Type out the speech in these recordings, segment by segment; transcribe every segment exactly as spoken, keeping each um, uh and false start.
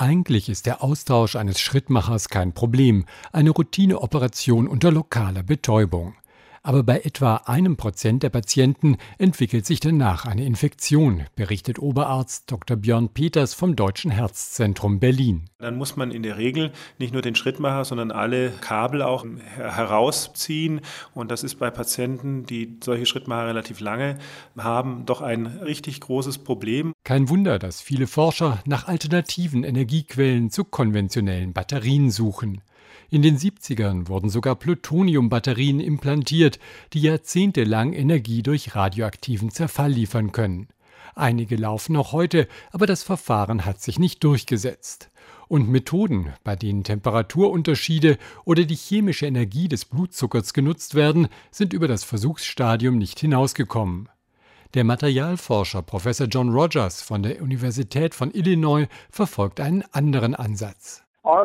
Eigentlich ist der Austausch eines Schrittmachers kein Problem, eine Routineoperation unter lokaler Betäubung. Aber bei etwa einem Prozent der Patienten entwickelt sich danach eine Infektion, berichtet Oberarzt Doktor Björn Peters vom Deutschen Herzzentrum Berlin. Dann muss man in der Regel nicht nur den Schrittmacher, sondern alle Kabel auch herausziehen. Und das ist bei Patienten, die solche Schrittmacher relativ lange haben, doch ein richtig großes Problem. Kein Wunder, dass viele Forscher nach alternativen Energiequellen zu konventionellen Batterien suchen. In den siebzigern wurden sogar Plutoniumbatterien implantiert, die jahrzehntelang Energie durch radioaktiven Zerfall liefern können. Einige laufen noch heute, aber das Verfahren hat sich nicht durchgesetzt. Und Methoden, bei denen Temperaturunterschiede oder die chemische Energie des Blutzuckers genutzt werden, sind über das Versuchsstadium nicht hinausgekommen. Der Materialforscher Professor John Rogers von der Universität von Illinois verfolgt einen anderen Ansatz.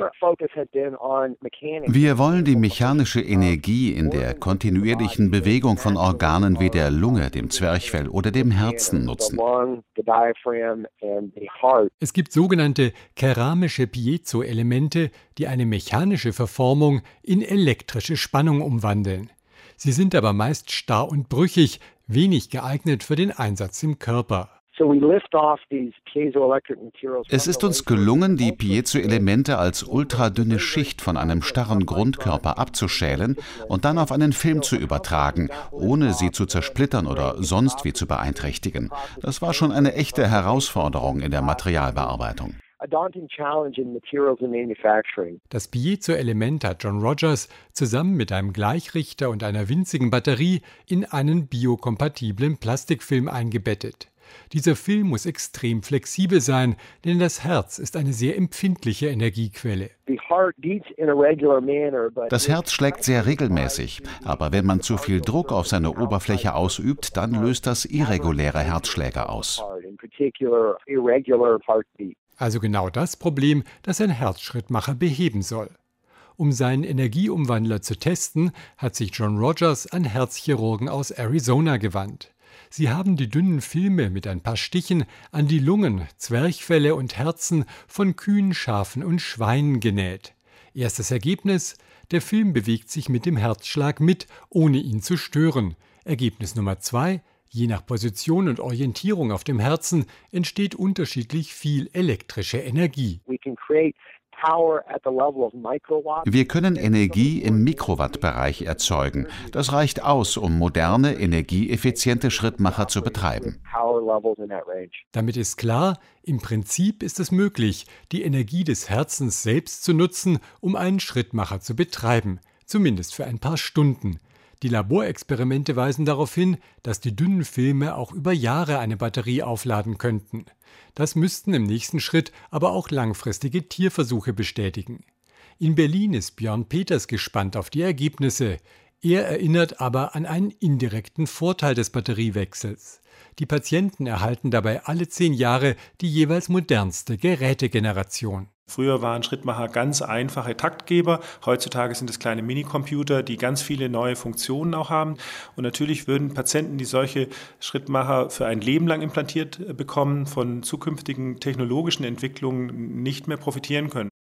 Wir wollen die mechanische Energie in der kontinuierlichen Bewegung von Organen wie der Lunge, dem Zwerchfell oder dem Herzen nutzen. Es gibt sogenannte keramische Piezoelemente, die eine mechanische Verformung in elektrische Spannung umwandeln. Sie sind aber meist starr und brüchig, wenig geeignet für den Einsatz im Körper. Es ist uns gelungen, die Piezoelemente als ultradünne Schicht von einem starren Grundkörper abzuschälen und dann auf einen Film zu übertragen, ohne sie zu zersplittern oder sonst wie zu beeinträchtigen. Das war schon eine echte Herausforderung in der Materialbearbeitung. Das Piezoelement hat John Rogers zusammen mit einem Gleichrichter und einer winzigen Batterie in einen biokompatiblen Plastikfilm eingebettet. Dieser Film muss extrem flexibel sein, denn das Herz ist eine sehr empfindliche Energiequelle. Das Herz schlägt sehr regelmäßig, aber wenn man zu viel Druck auf seine Oberfläche ausübt, dann löst das irreguläre Herzschläge aus. Also genau das Problem, das ein Herzschrittmacher beheben soll. Um seinen Energieumwandler zu testen, hat sich John Rogers an Herzchirurgen aus Arizona gewandt. Sie haben die dünnen Filme mit ein paar Stichen an die Lungen, Zwerchfelle und Herzen von Kühen, Schafen und Schweinen genäht. Erstes Ergebnis: Der Film bewegt sich mit dem Herzschlag mit, ohne ihn zu stören. Ergebnis Nummer zwei: Je nach Position und Orientierung auf dem Herzen entsteht unterschiedlich viel elektrische Energie. Wir können Energie im Mikrowattbereich erzeugen. Das reicht aus, um moderne, energieeffiziente Schrittmacher zu betreiben. Damit ist klar, im Prinzip ist es möglich, die Energie des Herzens selbst zu nutzen, um einen Schrittmacher zu betreiben, zumindest für ein paar Stunden. Die Laborexperimente weisen darauf hin, dass die dünnen Filme auch über Jahre eine Batterie aufladen könnten. Das müssten im nächsten Schritt aber auch langfristige Tierversuche bestätigen. In Berlin ist Björn Peters gespannt auf die Ergebnisse. Er erinnert aber an einen indirekten Vorteil des Batteriewechsels. Die Patienten erhalten dabei alle zehn Jahre die jeweils modernste Gerätegeneration. Früher waren Schrittmacher ganz einfache Taktgeber. Heutzutage sind es kleine Minicomputer, die ganz viele neue Funktionen auch haben. Und natürlich würden Patienten, die solche Schrittmacher für ein Leben lang implantiert bekommen, von zukünftigen technologischen Entwicklungen nicht mehr profitieren können.